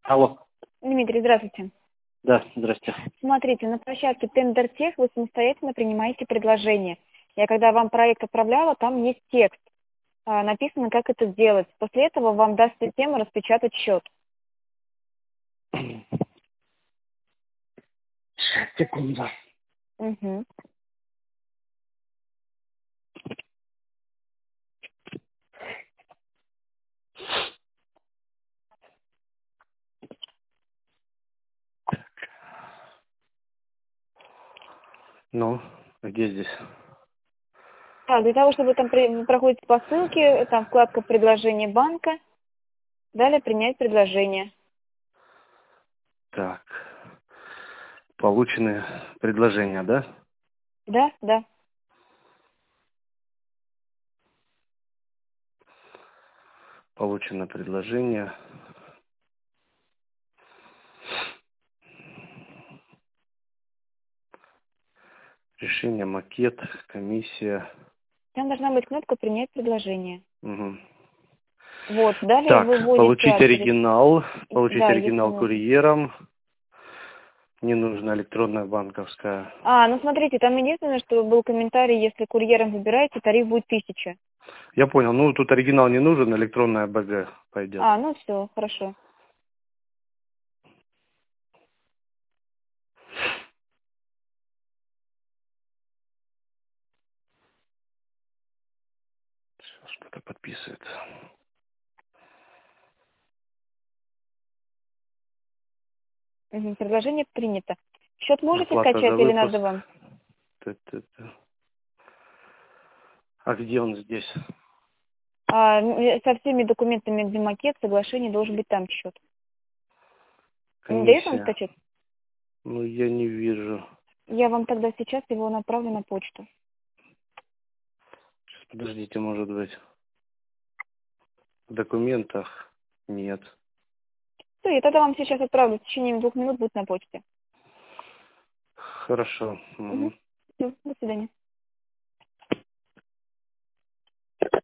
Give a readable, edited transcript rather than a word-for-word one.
Алло. Дмитрий, здравствуйте. Да, здрасте. Смотрите, на площадке Тендертех вы самостоятельно принимаете предложение. Я когда вам проект отправляла, там есть текст. Написано, как это сделать. После этого вам даст система распечатать счет. Секунду. Угу. Ну, где здесь? Так, для того, чтобы там вы проходите по ссылке, там вкладка «Предложение банка», далее «Принять предложение». Так. Полученные предложения, да? Да, да. Получено предложение. Решение, макет, комиссия. Там должна быть кнопка «Принять предложение». Угу. Вот, далее вы Так, вводите получить адрес. оригинал. Получить Да, если оригинал нужно. курьером. Не нужна электронная банковская. Ну смотрите, там единственное, что был комментарий, если курьером выбираете, тариф будет 1000. Я понял. Ну, тут оригинал не нужен, электронная БГ пойдет. Ну все, хорошо. Что-то подписывается. Мгм, предложение принято. Счет можете Оплата за скачать или выпуск. надо вам? Т-т-т. А где он здесь? Со всеми документами, где макет, соглашение, должен быть там счет. Не дает вам Комиссия. скачать? Ну, я не вижу. Я вам тогда сейчас его направлю на почту. Сейчас, подождите, может быть. В документах нет. Все, я тогда вам сейчас отправлю. В течение 2 минут будет на почте. Хорошо. Угу. Мгм. Все, до свидания.